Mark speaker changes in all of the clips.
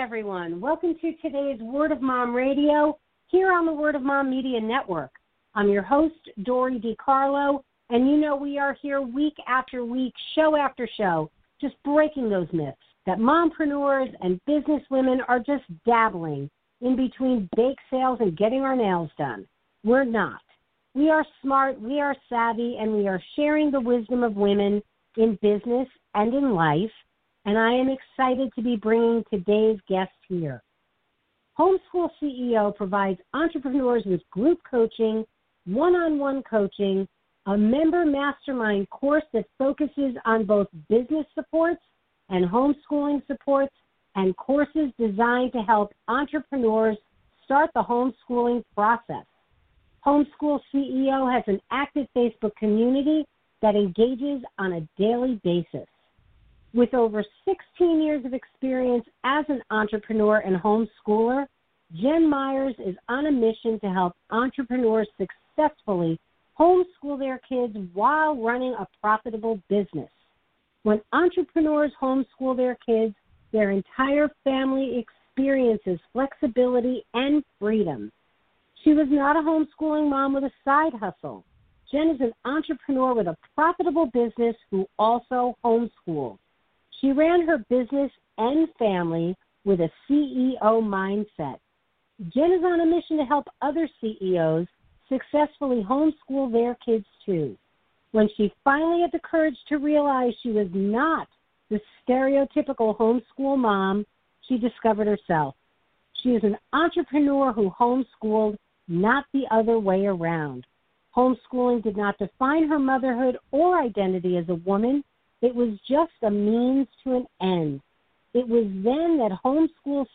Speaker 1: everyone. Welcome to today's Word of Mom Radio here on the Word of Mom Media Network. I'm your host, Dori DiCarlo, and you know we are here week after week, show after show, just breaking those myths that mompreneurs and businesswomen are just dabbling in between bake sales and getting our nails done. We're not. We are smart, we are savvy, and we are sharing the wisdom of women in business and in life. And I am excited to be bringing today's guest here. Homeschool CEO provides entrepreneurs with group coaching, one-on-one coaching, a member mastermind course that focuses on both business supports and homeschooling supports, and courses designed to help entrepreneurs start the homeschooling process. Homeschool CEO has an active Facebook community that engages on a daily basis. With over 16 years of experience as an entrepreneur and homeschooler, Jen Myers is on a mission to help entrepreneurs successfully homeschool their kids while running a profitable business. When entrepreneurs homeschool their kids, their entire family experiences flexibility and freedom. She was not a homeschooling mom with a side hustle. Jen is an entrepreneur with a profitable business who also homeschooled. She ran her business and family with a CEO mindset. Jen is on a mission to help other CEOs successfully homeschool their kids too. When she finally had the courage to realize she was not the stereotypical homeschool mom, she discovered herself. She is an entrepreneur who homeschooled, not the other way around. Homeschooling did not define her motherhood or identity as a woman. It was just a means to an end. It was then that homeschool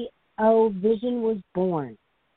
Speaker 1: CEO vision was born.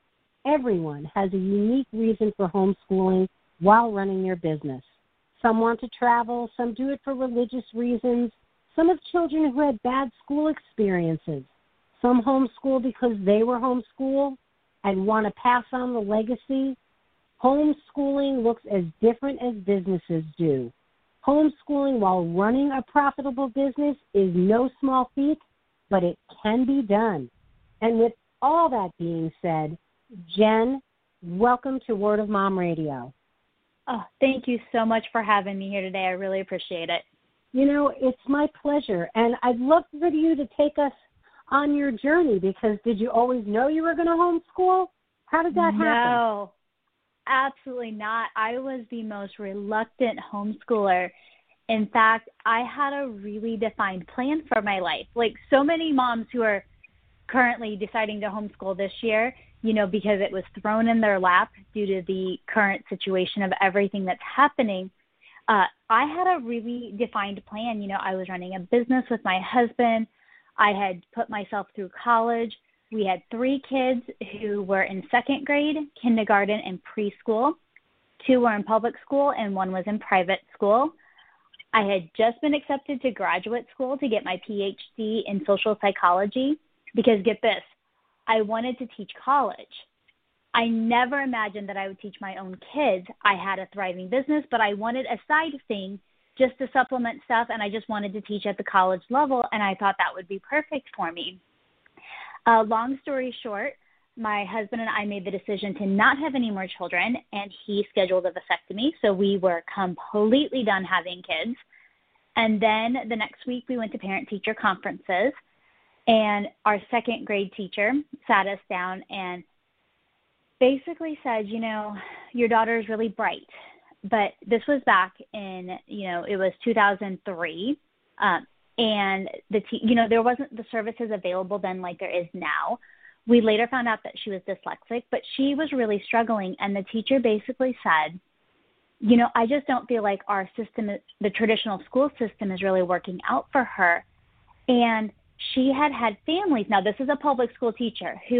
Speaker 1: Everyone has a unique reason for homeschooling while running their business. Some want to travel, some do it for religious reasons. Some have children who had bad school experiences. Some homeschool because they were homeschooled and want to pass on the legacy. Homeschooling looks as different as businesses do. Homeschooling while running a profitable business is no small feat, but it can be done. And with all that being said, Jen, welcome to Word of Mom Radio.
Speaker 2: Oh, thank you so much for having me here today. I really appreciate it.
Speaker 1: You know, it's my pleasure. And I'd love for you to take us on your journey, because did you always know you were going to homeschool? How did that happen?
Speaker 2: No. Absolutely not. I was the most reluctant homeschooler. In fact, I had a really defined plan for my life. Like so many moms who are currently deciding to homeschool this year, you know, because it was thrown in their lap due to the current situation of everything that's happening. I had a really defined plan. You know, I was running a business with my husband. I had put myself through college. We had 3 kids who were in second grade, kindergarten, and preschool. 2 were in public school, and 1 was in private school. I had just been accepted to graduate school to get my PhD in social psychology because, get this, I wanted to teach college. I never imagined that I would teach my own kids. I had a thriving business, but I wanted a side thing just to supplement stuff, and I just wanted to teach at the college level, and I thought that would be perfect for me. Long story short, my husband and I made the decision to not have any more children, and he scheduled a vasectomy, so we were completely done having kids. And then the next week, we went to parent-teacher conferences, and our second grade teacher sat us down and basically said, you know, your daughter is really bright. But this was back in, you know, it was 2003. And there wasn't the services available then like there is now. We later found out that she was dyslexic, but she was really struggling. And the teacher basically said, you know, I just don't feel like our system, the traditional school system, is really working out for her. And she had families. Now, this is a public school teacher who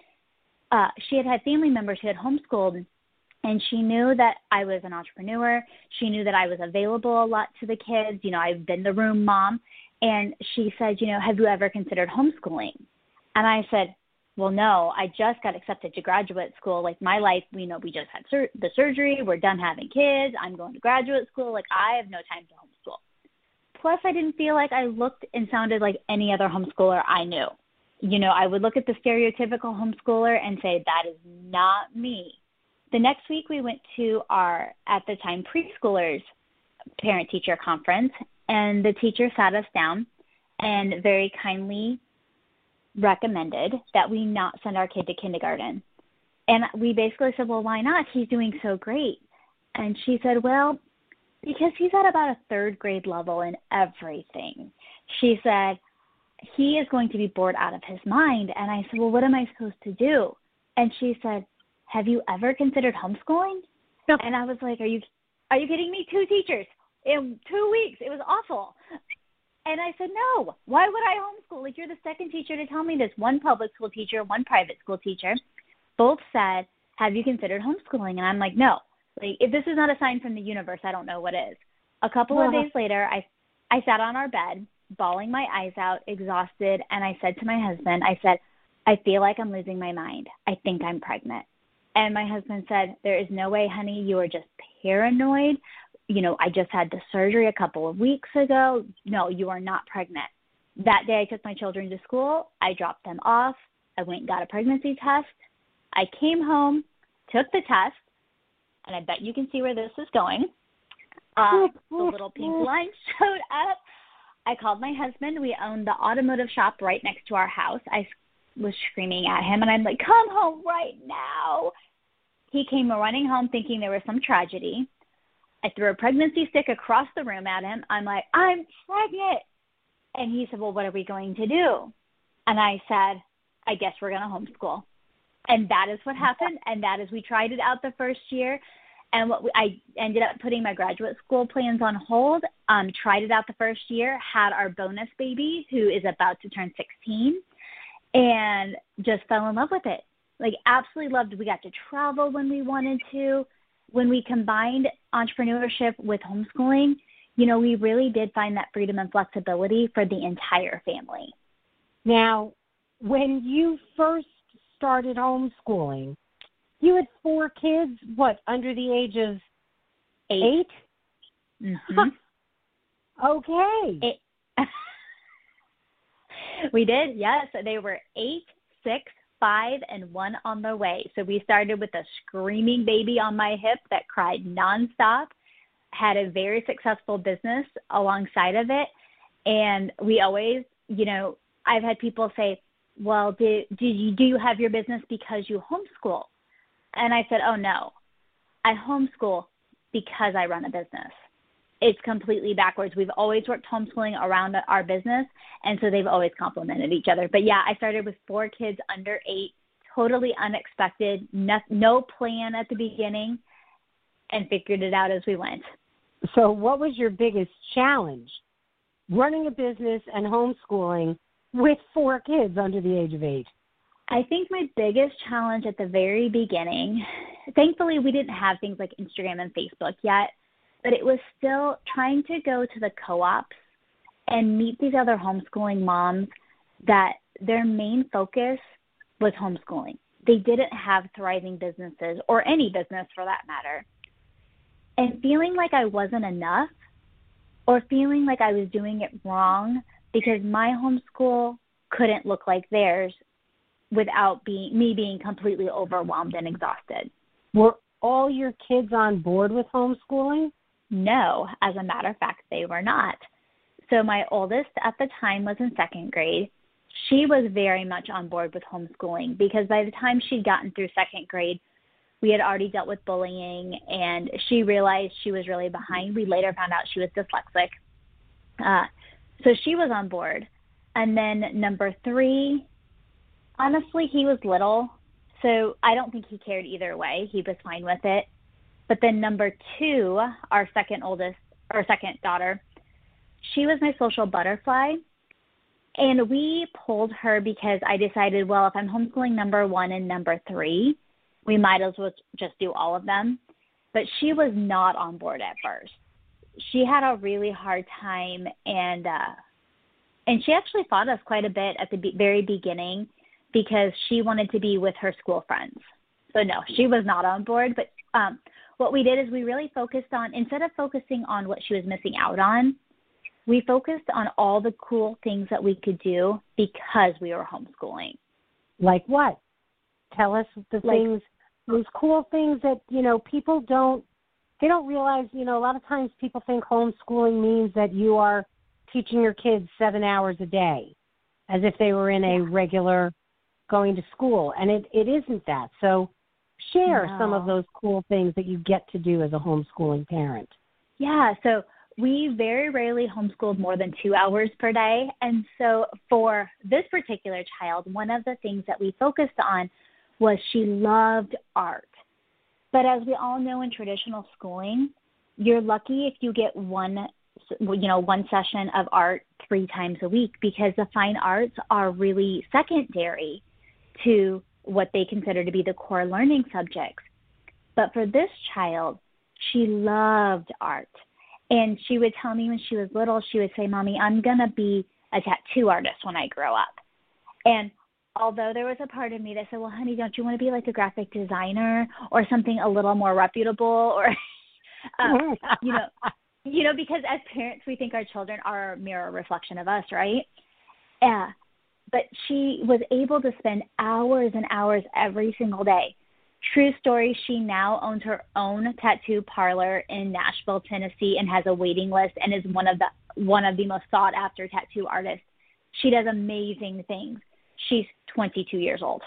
Speaker 2: she had family members who had homeschooled. And she knew that I was an entrepreneur. She knew that I was available a lot to the kids. You know, I've been the room mom. And she said, you know, have you ever considered homeschooling? And I said, well, no, I just got accepted to graduate school. Like my life, you know, we just had the surgery. We're done having kids. I'm going to graduate school. Like I have no time to homeschool. Plus, I didn't feel like I looked and sounded like any other homeschooler I knew. I would look at the stereotypical homeschooler and say, that is not me. The next week we went to our, at the time, preschoolers parent-teacher conference, and the teacher sat us down and very kindly recommended that we not send our kid to kindergarten. And we basically said, well, why not? He's doing so great. And she said, well, because he's at about a third grade level in everything. She said, he is going to be bored out of his mind. And I said, well, what am I supposed to do? And she said, have you ever considered homeschooling?
Speaker 1: No.
Speaker 2: And I was like, are you kidding me? 2 teachers in 2 weeks. It was awful. And I said, no, why would I homeschool? Like, you're the second teacher to tell me this. One public school teacher, one private school teacher, both said, have you considered homeschooling? And I'm like, no. Like, if this is not a sign from the universe, I don't know what is. A couple of days later, I sat on our bed, bawling my eyes out, exhausted, and I said to my husband, I said, I feel like I'm losing my mind. I think I'm pregnant. And my husband said, there is no way, honey, you are just paranoid. I just had the surgery a couple of weeks ago. No, you are not pregnant. That day I took my children to school. I dropped them off. I went and got a pregnancy test. I came home, took the test, and I bet you can see where this is going. The little pink line showed up. I called my husband. We owned the automotive shop right next to our house. I was screaming at him, and I'm like, come home right now. He came running home thinking there was some tragedy. I threw a pregnancy stick across the room at him. I'm like, I'm pregnant. And he said, well, what are we going to do? And I said, I guess we're going to homeschool. And that is what happened. And that is, we tried it out the first year. And I ended up putting my graduate school plans on hold, tried it out the first year, had our bonus baby who is about to turn 16, and just fell in love with it. Like, absolutely loved it. We got to travel when we wanted to. When we combined entrepreneurship with homeschooling, we really did find that freedom and flexibility for the entire family.
Speaker 1: Now, when you first started homeschooling, you had 4 kids, under the age of 8?
Speaker 2: Mm-hmm.
Speaker 1: Okay.
Speaker 2: We did, yes. They were 8, 6, 5, and 1 on the way. So we started with a screaming baby on my hip that cried nonstop, had a very successful business alongside of it. And we always, I've had people say, well, do you have your business because you homeschool? And I said, oh, no, I homeschool because I run a business. It's completely backwards. We've always worked homeschooling around our business, and so they've always complemented each other. But, yeah, I started with 4 kids under 8, totally unexpected, no plan at the beginning, and figured it out as we went.
Speaker 1: So what was your biggest challenge, running a business and homeschooling with 4 kids under the age of 8?
Speaker 2: I think my biggest challenge at the very beginning, thankfully we didn't have things like Instagram and Facebook yet, but it was still trying to go to the co-ops and meet these other homeschooling moms that their main focus was homeschooling. They didn't have thriving businesses, or any business for that matter. And feeling like I wasn't enough, or feeling like I was doing it wrong because my homeschool couldn't look like theirs without me being completely overwhelmed and exhausted.
Speaker 1: Were all your kids on board with homeschooling?
Speaker 2: No, as a matter of fact, they were not. So my oldest at the time was in 2nd grade. She was very much on board with homeschooling because by the time she'd gotten through 2nd grade, we had already dealt with bullying, and she realized she was really behind. We later found out she was dyslexic. So she was on board. And then number 3, honestly, he was little, so I don't think he cared either way. He was fine with it. But then number 2, our second daughter, she was my social butterfly. And we pulled her because I decided, well, if I'm homeschooling number 1 and number 3, we might as well just do all of them. But she was not on board at first. She had a really hard time, and she actually fought us quite a bit at the very beginning because she wanted to be with her school friends. So, no, she was not on board. But what we did is we really focused on, instead of focusing on what she was missing out on, we focused on all the cool things that we could do because we were homeschooling.
Speaker 1: Like what? Tell us the things, those cool things that, people don't realize, a lot of times people think homeschooling means that you are teaching your kids 7 hours a day as if they were in a regular going to school. And it isn't that. So share some of those cool things that you get to do as a homeschooling parent.
Speaker 2: Yeah, so we very rarely homeschooled more than 2 hours per day. And so for this particular child, one of the things that we focused on was she loved art. But as we all know in traditional schooling, you're lucky if you get one session of art 3 times a week, because the fine arts are really secondary to what they consider to be the core learning subjects. But for this child, she loved art. And she would tell me when she was little, she would say, Mommy, I'm going to be a tattoo artist when I grow up. And although there was a part of me that said, well, honey, don't you want to be like a graphic designer or something a little more reputable? Or, because as parents, we think our children are a mirror reflection of us, right? Yeah. But she was able to spend hours and hours every single day. True story, she now owns her own tattoo parlor in Nashville, Tennessee, and has a waiting list and is one of the most sought after tattoo artists. She does amazing things. She's 22 years old.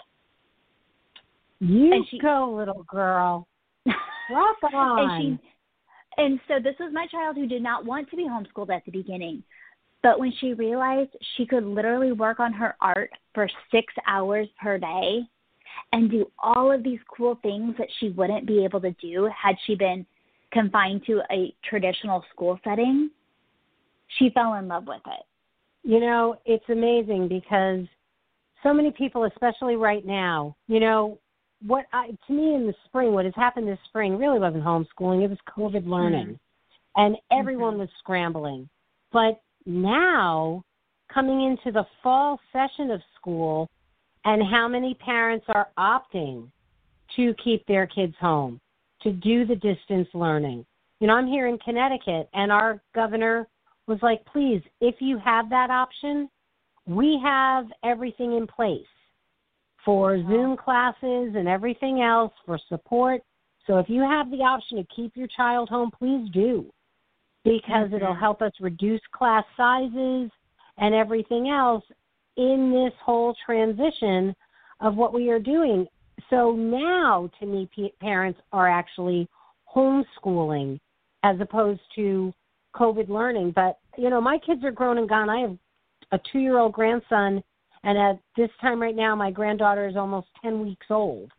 Speaker 1: Go, little girl. Rock on.
Speaker 2: And so this was my child who did not want to be homeschooled at the beginning. But when she realized she could literally work on her art for 6 hours per day and do all of these cool things that she wouldn't be able to do had she been confined to a traditional school setting, she fell in love with it.
Speaker 1: It's amazing because so many people, especially right now, to me in the spring, what has happened this spring really wasn't homeschooling. It was COVID learning. And everyone was scrambling. But now, coming into the fall session of school, and how many parents are opting to keep their kids home, to do the distance learning. I'm here in Connecticut, and our governor was like, please, if you have that option, we have everything in place for Zoom classes and everything else for support. So if you have the option to keep your child home, please do, because it'll help us reduce class sizes and everything else in this whole transition of what we are doing. So now, to me, parents are actually homeschooling as opposed to COVID learning. But, my kids are grown and gone. I have a 2-year-old grandson, and at this time right now, my granddaughter is almost 10 weeks old.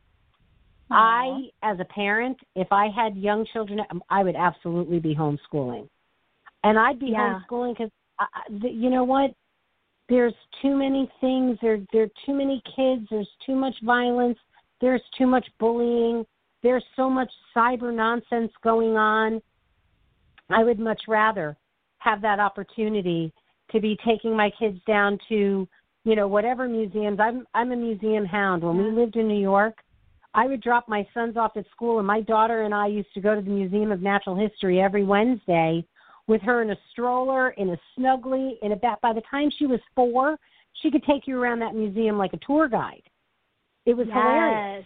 Speaker 1: I, as a parent, if I had young children, I would absolutely be homeschooling. And I'd be homeschooling because, you know what? There's too many things. There are too many kids. There's too much violence. There's too much bullying. There's so much cyber nonsense going on. I would much rather have that opportunity to be taking my kids down to, whatever museums. I'm a museum hound. When we lived in New York, I would drop my sons off at school, and my daughter and I used to go to the Museum of Natural History every Wednesday with her in a stroller, in a Snuggly, in a bat. By the time she was 4, she could take you around that museum like a tour guide. It was hilarious,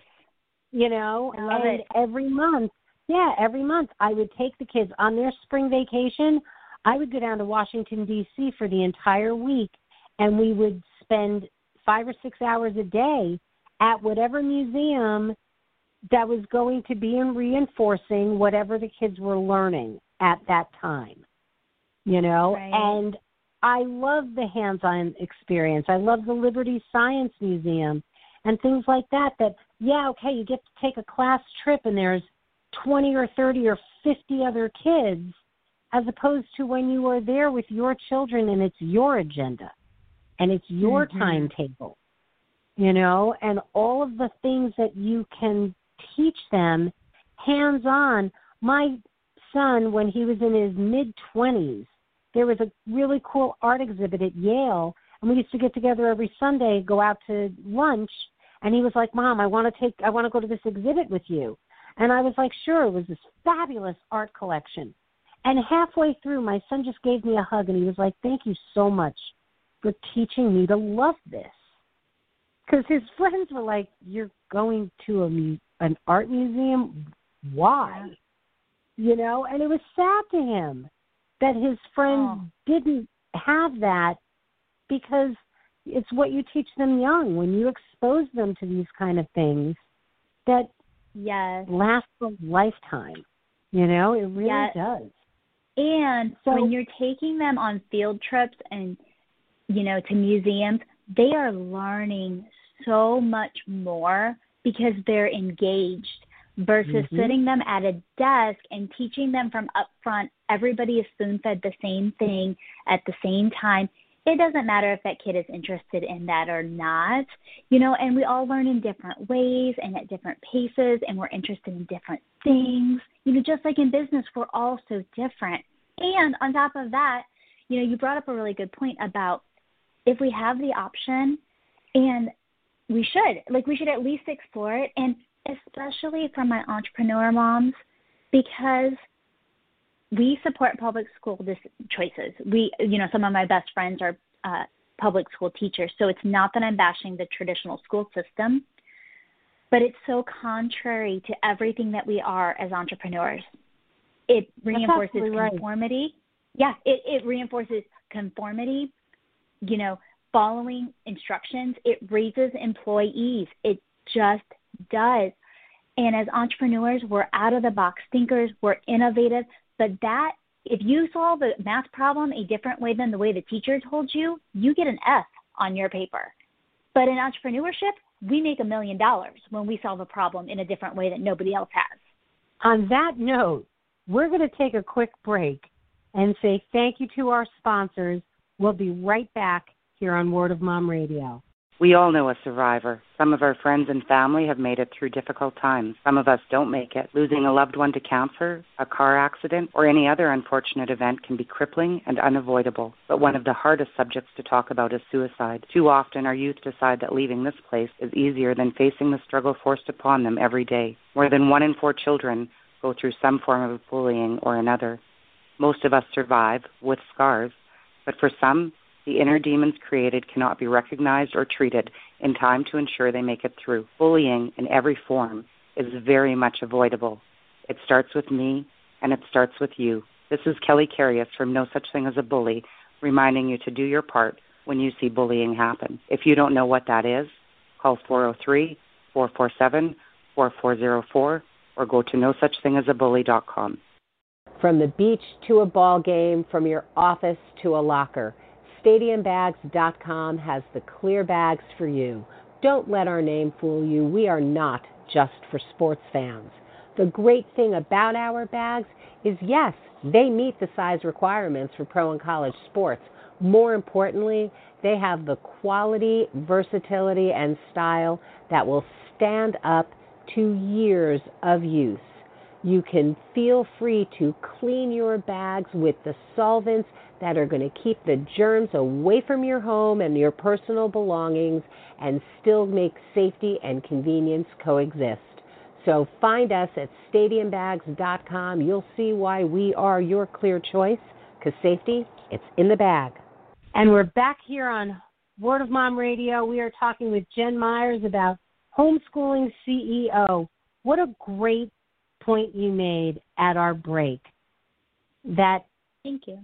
Speaker 2: I love
Speaker 1: and
Speaker 2: it.
Speaker 1: every month I would take the kids on their spring vacation. I would go down to Washington, D.C. for the entire week, and we would spend 5 or 6 hours a day at whatever museum that was going to be in reinforcing whatever the kids were learning at that time,
Speaker 2: Right.
Speaker 1: And I love the hands-on experience. I love the Liberty Science Museum and things like that, you get to take a class trip and there's 20 or 30 or 50 other kids, as opposed to when you are there with your children and it's your agenda and it's your timetable, and all of the things that you can teach them hands-on. My son, when he was in his mid-20s, there was a really cool art exhibit at Yale, and we used to get together every Sunday, go out to lunch, and he was like, Mom, I want to go to this exhibit with you. And I was like, sure. It was this fabulous art collection. And halfway through, my son just gave me a hug, and he was like, thank you so much for teaching me to love this. Because his friends were like, you're going to an art museum? Why? You know, and it was sad to him that his friends didn't have that, because it's what you teach them young. When you expose them to these kind of things, that lasts a lifetime. You know, it really does.
Speaker 2: And when you're taking them on field trips and, you know, to museums, they are learning so much more because they're engaged versus sitting them at a desk and teaching them from up front. Everybody is spoon-fed the same thing at the same time. It doesn't matter if that kid is interested in that or not, you know, and we all learn in different ways and at different paces, and we're interested in different things. You know, just like in business, we're all so different. And on top of that, you know, you brought up a really good point about if we have the option, and we should at least explore it, and especially from my entrepreneur moms, because we support public school choices. Some of my best friends are public school teachers, so it's not that I'm bashing the traditional school system, but it's so contrary to everything that we are as entrepreneurs. It reinforces conformity. Yeah, it reinforces conformity, you know, following instructions. It raises employees. It just does. And as entrepreneurs, we're out-of-the-box thinkers. We're innovative. But that, if you solve a math problem a different way than the way the teacher told you, you get an F on your paper. But in entrepreneurship, we make $1 million when we solve a problem in a different way that nobody else has.
Speaker 1: On that note, we're going to take a quick break and say thank you to our sponsors. We'll be right back here on Word of Mom Radio.
Speaker 3: We all know a survivor. Some of our friends and family have made it through difficult times. Some of us don't make it. Losing a loved one to cancer, a car accident, or any other unfortunate event can be crippling and unavoidable. But one of the hardest subjects to talk about is suicide. Too often our youth decide that leaving this place is easier than facing the struggle forced upon them every day. More than 1 in 4 children go through some form of bullying or another. Most of us survive with scars, but for some, the inner demons created cannot be recognized or treated in time to ensure they make it through. Bullying in every form is very much avoidable. It starts with me, and it starts with you. This is Kelly Carius from No Such Thing as a Bully, reminding you to do your part when you see bullying happen. If you don't know what that is, call 403-447-4404 or go to nosuchthingasabully.com.
Speaker 4: From the beach to a ball game, from your office to a locker, StadiumBags.com has the clear bags for you. Don't let our name fool you. We are not just for sports fans. The great thing about our bags is, yes, they meet the size requirements for pro and college sports. More importantly, they have the quality, versatility, and style that will stand up to years of use. You can feel free to clean your bags with the solvents that are going to keep the germs away from your home and your personal belongings and still make safety and convenience coexist. So find us at StadiumBags.com. You'll see why we are your clear choice, because safety, it's in the bag.
Speaker 1: And we're back here on Word of Mom Radio. We are talking with Jen Myers about homeschooling CEO. What a great point you made at our break.
Speaker 2: Thank you.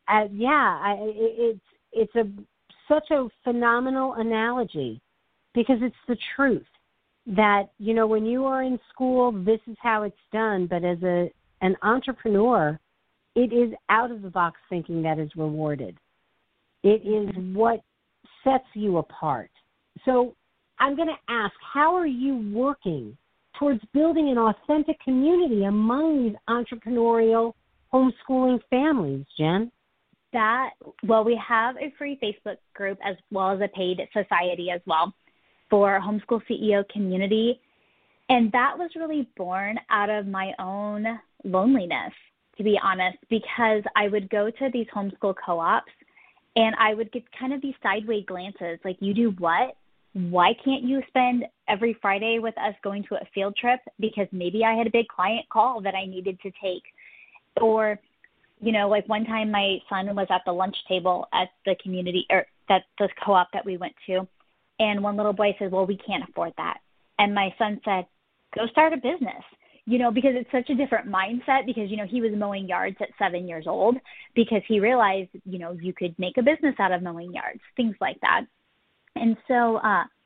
Speaker 1: It's such a phenomenal analogy, because it's the truth that, you know, when you are in school, this is how it's done. But as an entrepreneur, it is out of the box thinking that is rewarded. It is what sets you apart. So I'm going to ask, how are you working towards building an authentic community among these entrepreneurial homeschooling families, Jen?
Speaker 2: We have a free Facebook group as well as a paid society as well for Homeschool CEO Community. And that was really born out of my own loneliness, to be honest, because I would go to these homeschool co-ops and I would get kind of these sideways glances, like, you do what? Why can't you spend every Friday with us going to a field trip? Because maybe I had a big client call that I needed to take. Or You know, like one time my son was at the lunch table at the community or that the co-op that we went to, and one little boy said, well, we can't afford that. And my son said, go start a business, you know, because it's such a different mindset because, you know, he was mowing yards at 7 years old because he realized, you know, you could make a business out of mowing yards, things like that. And so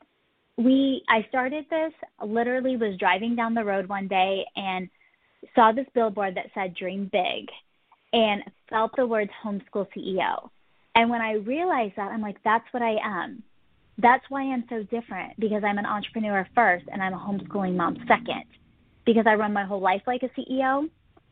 Speaker 2: I started this, literally was driving down the road one day and saw this billboard that said dream big and felt the words homeschool CEO. And when I realized that, I'm like, that's what I am. That's why I'm so different, because I'm an entrepreneur first and I'm a homeschooling mom second, because I run my whole life like a CEO.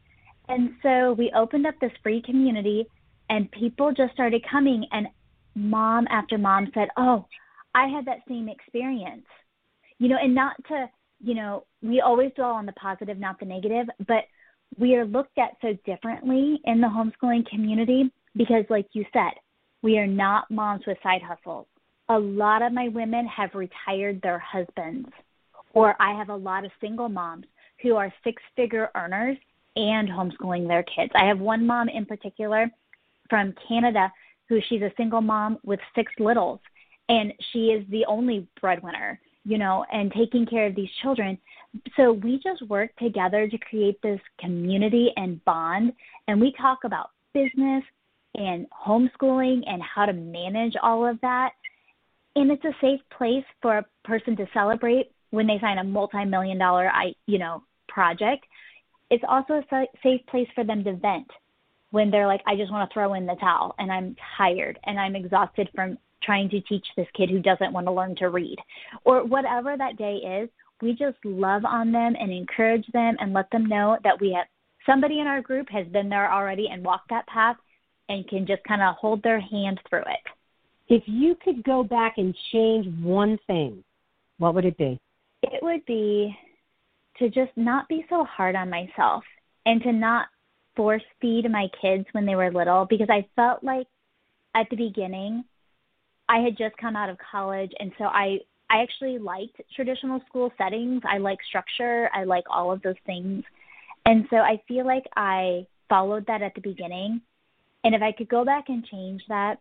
Speaker 2: And so we opened up this free community and people just started coming, and mom after mom said, oh, I had that same experience. You know, and not to, you know, we always dwell on the positive, not the negative, but we are looked at so differently in the homeschooling community because, like you said, we are not moms with side hustles. A lot of my women have retired their husbands, or I have a lot of single moms who are six-figure earners and homeschooling their kids. I have one mom in particular from Canada who she's a single mom with 6 littles, and she is the only breadwinner, you know, and taking care of these children. So we just work together to create this community and bond, and we talk about business and homeschooling and how to manage all of that. And it's a safe place for a person to celebrate when they sign a multi-million-dollar, project. It's also a safe place for them to vent when they're like, I just want to throw in the towel and I'm tired and I'm exhausted from trying to teach this kid who doesn't want to learn to read. Or whatever that day is, we just love on them and encourage them and let them know that we have somebody in our group has been there already and walked that path and can just kind of hold their hand through it.
Speaker 1: If you could go back and change one thing, what would it be?
Speaker 2: It would be to just not be so hard on myself and to not force feed my kids when they were little, because I felt like at the beginning I had just come out of college, and so I actually liked traditional school settings. I like structure. I like all of those things. And so I feel like I followed that at the beginning. And if I could go back and change that,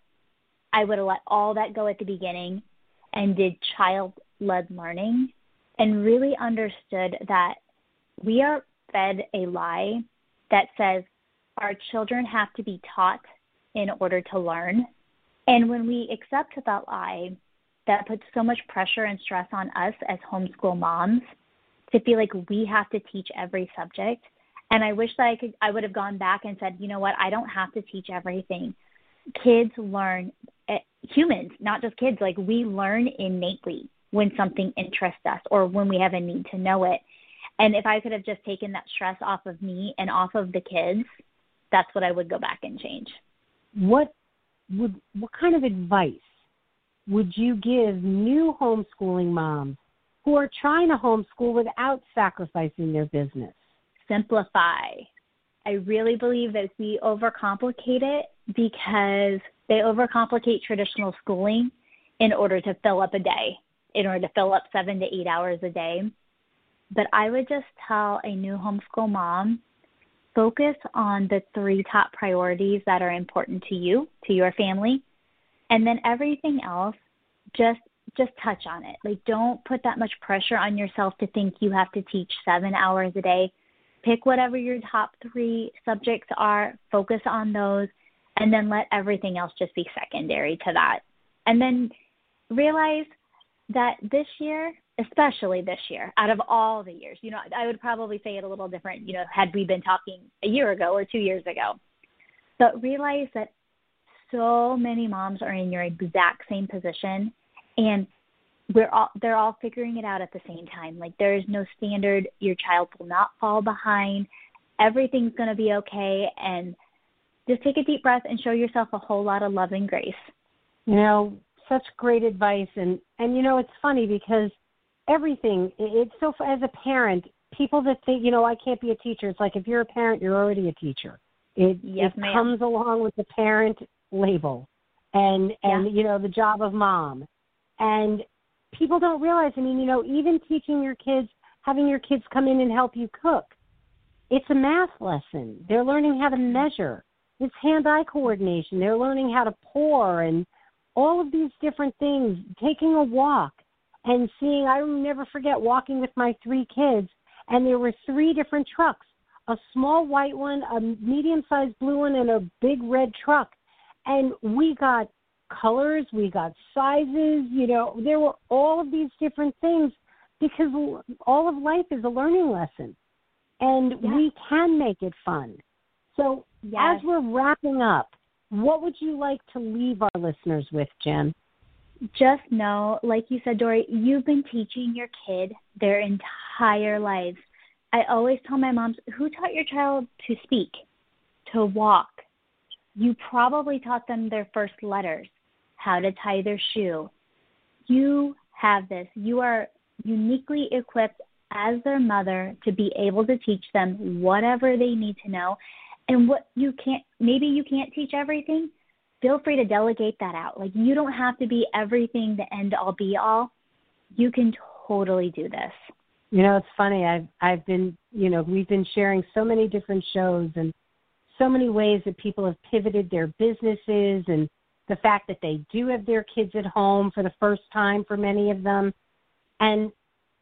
Speaker 2: I would have let all that go at the beginning and did child-led learning and really understood that we are fed a lie that says our children have to be taught in order to learn. And when we accept that lie, that puts so much pressure and stress on us as homeschool moms to feel like we have to teach every subject. And I wish that I would have gone back and said, you know what, I don't have to teach everything. Kids learn, humans, not just kids, like we learn innately when something interests us or when we have a need to know it. And if I could have just taken that stress off of me and off of the kids, that's what I would go back and change.
Speaker 1: What kind of advice would you give new homeschooling moms who are trying to homeschool without sacrificing their business?
Speaker 2: Simplify. I really believe that we overcomplicate it because they overcomplicate traditional schooling in order to fill up a day, in order to fill up 7 to 8 hours a day. But I would just tell a new homeschool mom, focus on the 3 top priorities that are important to you, to your family, and then everything else, just touch on it. Like, don't put that much pressure on yourself to think you have to teach 7 hours a day. Pick whatever your top 3 subjects are, focus on those, and then let everything else just be secondary to that. And then realize that this year, especially this year, out of all the years, you know, I would probably say it a little different, you know, had we been talking a year ago or 2 years ago. But realize that so many moms are in your exact same position, and they're all figuring it out at the same time. Like, there is no standard. Your child will not fall behind. Everything's going to be okay. And just take a deep breath and show yourself a whole lot of love and grace.
Speaker 1: You know, such great advice. And you know, it's funny because everything, it's so, as a parent, people that think, you know, I can't be a teacher. It's like, if you're a parent, you're already a teacher. It comes along with the parent label and you know, the job of mom. And people don't realize, I mean, you know, even teaching your kids, having your kids come in and help you cook, it's a math lesson. They're learning how to measure. It's hand-eye coordination. They're learning how to pour and all of these different things, taking a walk and seeing. I will never forget walking with my 3 kids, and there were 3 different trucks, a small white one, a medium-sized blue one, and a big red truck. And we got colors, we got sizes, there were all of these different things because all of life is a learning lesson, and we can make it fun. So as we're wrapping up, what would you like to leave our listeners with, Jen?
Speaker 2: Just know, like you said, Dory, you've been teaching your kid their entire lives. I always tell my moms, who taught your child to speak, to walk? You probably taught them their first letters, how to tie their shoe. You have this. You are uniquely equipped as their mother to be able to teach them whatever they need to know. And what you can't, maybe you can't teach everything, feel free to delegate that out. Like, you don't have to be everything, the end all be all. You can totally do this.
Speaker 1: It's funny. I've been, we've been sharing so many different shows and so many ways that people have pivoted their businesses, and the fact that they do have their kids at home for the first time for many of them. And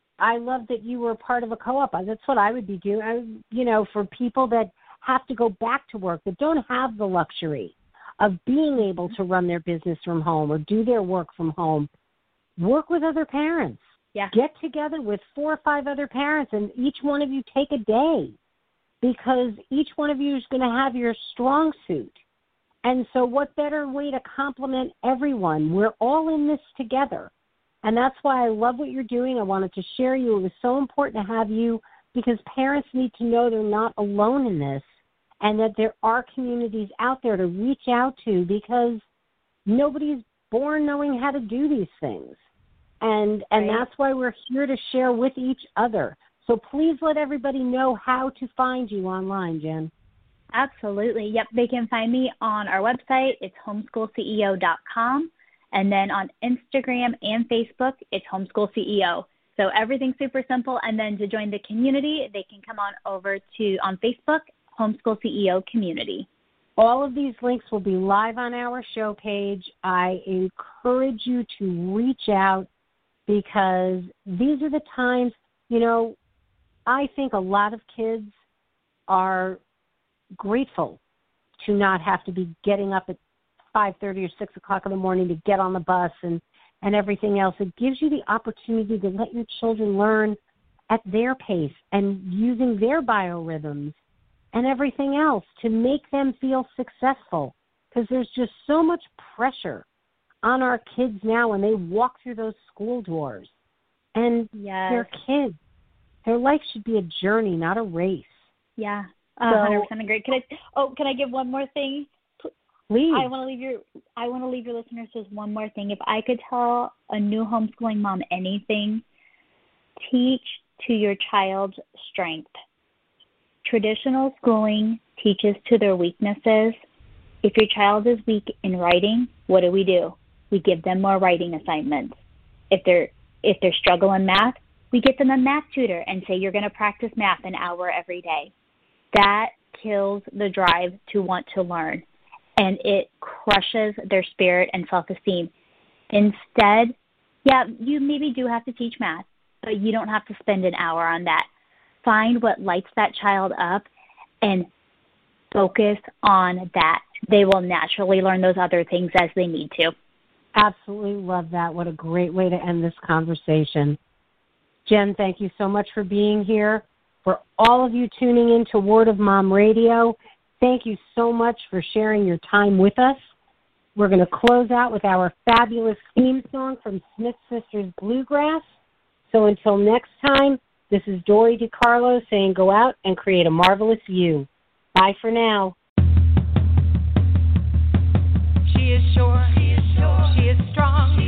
Speaker 1: I love that you were part of a co-op. That's what I would be doing. For people that have to go back to work, that don't have the luxury of being able to run their business from home or do their work from home, work with other parents.
Speaker 2: Yeah.
Speaker 1: Get together with 4 or 5 other parents, and each one of you take a day, because each one of you is going to have your strong suit. And so what better way to complement everyone? We're all in this together. And that's why I love what you're doing. I wanted to share you. It was so important to have you, because parents need to know they're not alone in this, and that there are communities out there to reach out to, because nobody's born knowing how to do these things. And that's why we're here to share with each other. So please let everybody know how to find you online, Jen.
Speaker 2: Absolutely. Yep. They can find me on our website. It's homeschoolceo.com. And then on Instagram and Facebook, it's Homeschool CEO. So everything's super simple. And then to join the community, they can come on over to, on Facebook, Homeschool CEO Community.
Speaker 1: All of these links will be live on our show page. I encourage you to reach out, because these are the times, I think a lot of kids are grateful to not have to be getting up at 5:30 or 6 o'clock in the morning to get on the bus and everything else. It gives you the opportunity to let your children learn at their pace and using their biorhythms and everything else to make them feel successful, because there's just so much pressure on our kids now when they walk through those school doors. And they're kids. Their life should be a journey, not a race.
Speaker 2: Yeah, 100% agree. Can I give one more thing?
Speaker 1: Please.
Speaker 2: I want to leave your listeners with one more thing. If I could tell a new homeschooling mom anything, teach to your child's strength. Traditional schooling teaches to their weaknesses. If your child is weak in writing, what do? We give them more writing assignments. If they're struggling math, we get them a math tutor and say, you're going to practice math an hour every day. That kills the drive to want to learn, and it crushes their spirit and self-esteem. Instead, you maybe do have to teach math, but you don't have to spend an hour on that. Find what lights that child up and focus on that. They will naturally learn those other things as they need to.
Speaker 1: Absolutely love that. What a great way to end this conversation. Jen, thank you so much for being here. For all of you tuning in to Word of Mom Radio, thank you so much for sharing your time with us. We're going to close out with our fabulous theme song from Smith Sisters Bluegrass. So until next time, this is Dory DiCarlo saying go out and create a marvelous you. Bye for now.
Speaker 5: She is sure, she is strong.